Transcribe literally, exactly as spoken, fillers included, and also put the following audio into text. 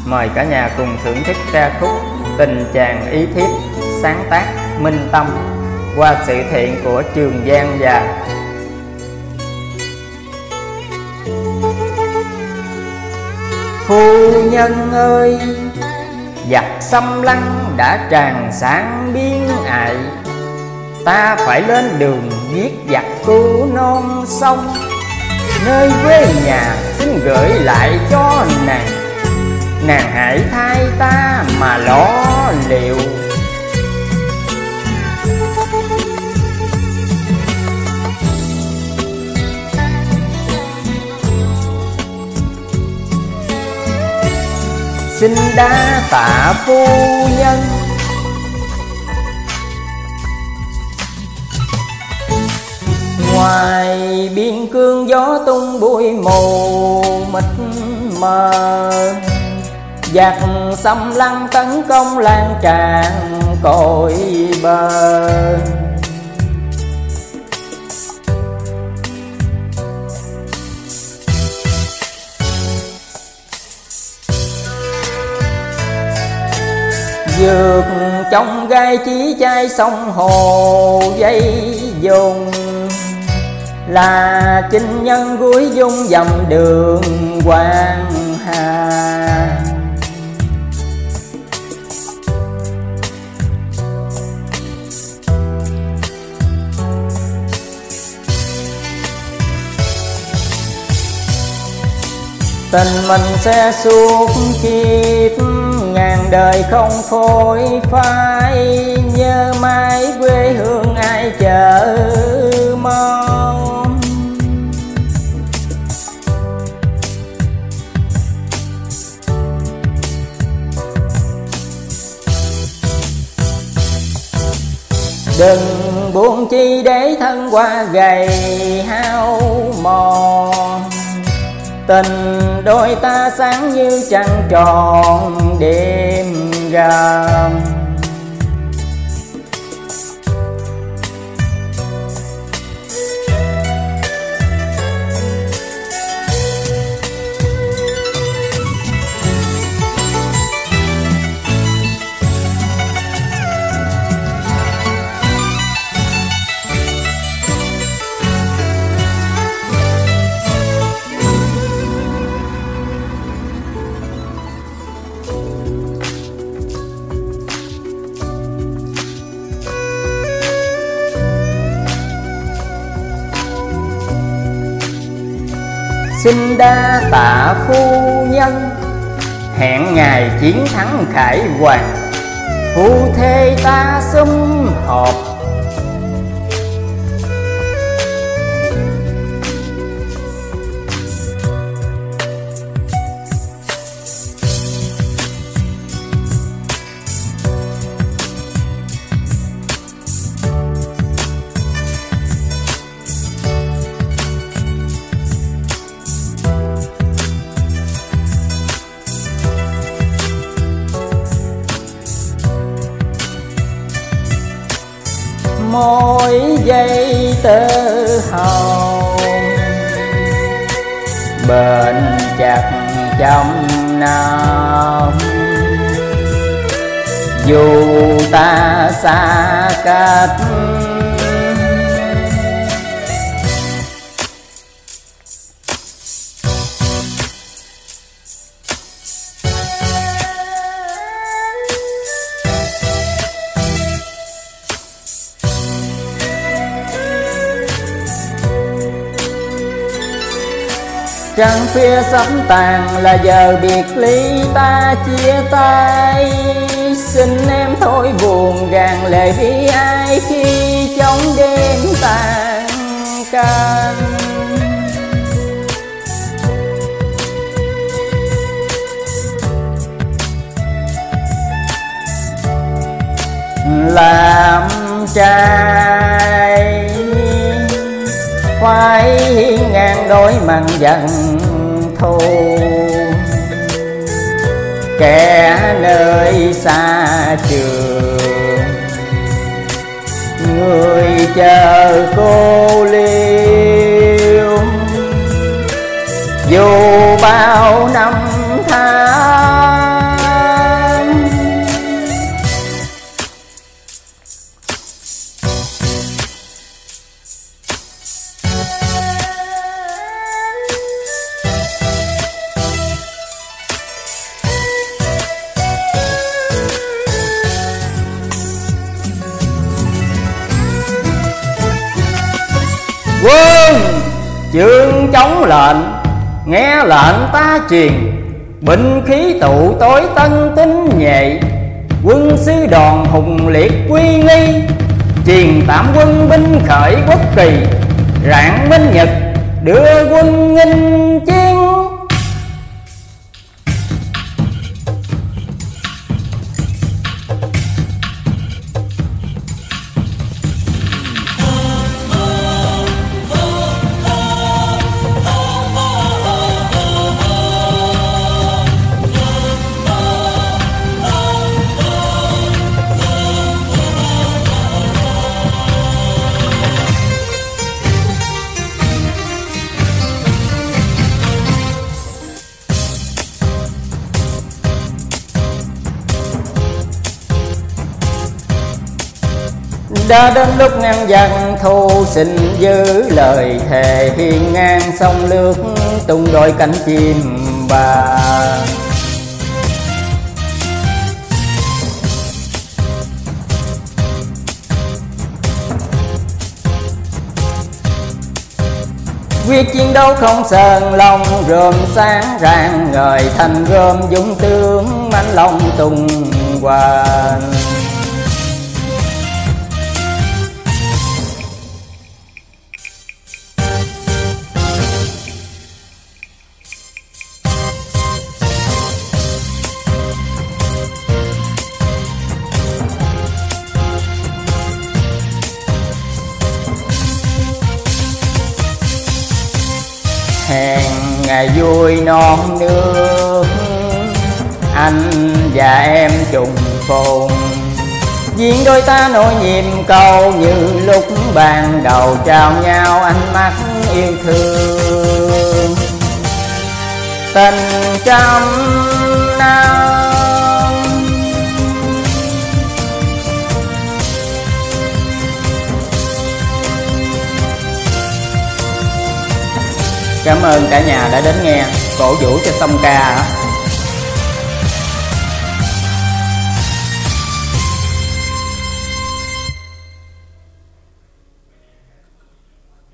Mời cả nhà cùng thưởng thức ca khúc Tình Chàng Ý Thiếp, sáng tác Minh Tâm, qua sự thiện của Trường Giang Già. Phu nhân ơi, giặc xâm lăng đã tràn sang biên ải, ta phải lên đường giết giặc cứu non sông. Nơi quê nhà xin gửi lại cho nàng, nàng hãy thay ta mà lo liệu. Xin đa tạ phu nhân. Ngoài biên cương gió tung bụi mù mịt mờ, giặc xâm lăng tấn công lan tràn cội bờ. Dược trong gai chí chai sông hồ dây dùng, là chinh nhân gúi dung dầm đường Hoàng Hà. Tình mình sẽ suốt kiếp ngàn đời không phôi phai, nhớ mãi quê hương ai chờ mong. Đừng buồn chi để thân qua gầy hao mòn, tình đôi ta sáng như trăng tròn đêm rằm. Xin đa tạ phu nhân, hẹn ngày chiến thắng khải hoàn, phu thê ta sum họp. Mỗi giây tơ hồng bền chặt trong lòng, dù ta xa cách. Trăng khuya sắp tàn là giờ biệt ly ta chia tay, xin em thôi buồn gàn lệ bi ai khi trong đêm tàn canh. Làm trai phải ngàn đôi mặn giận thù, kẻ nơi xa trường người chờ cô liêu. Dù bao năm tháng Quân chương chống lệnh, nghe lệnh ta truyền, binh khí tụ tối tân tinh nhệ, quân sư đoàn hùng liệt quy nghi, truyền tạm quân binh khởi quốc kỳ, rạng minh nhật đưa quân nghinh chiến. Đã đến lúc ngăn giặc thù, xin giữ lời thề hiên ngang sông nước, tung đôi cánh chim bà. Quyết chiến đấu không sờn lòng, rơm sáng rạng ngời thành gươm dũng tướng mãnh long tung hoành. Hẹn ngày vui non nước, anh và em trùng phùng, duyên đôi ta nỗi nhịp cầu như lúc ban đầu trao nhau ánh mắt yêu thương. Tình trăm năm cảm ơn cả nhà đã đến nghe, cổ vũ cho song ca.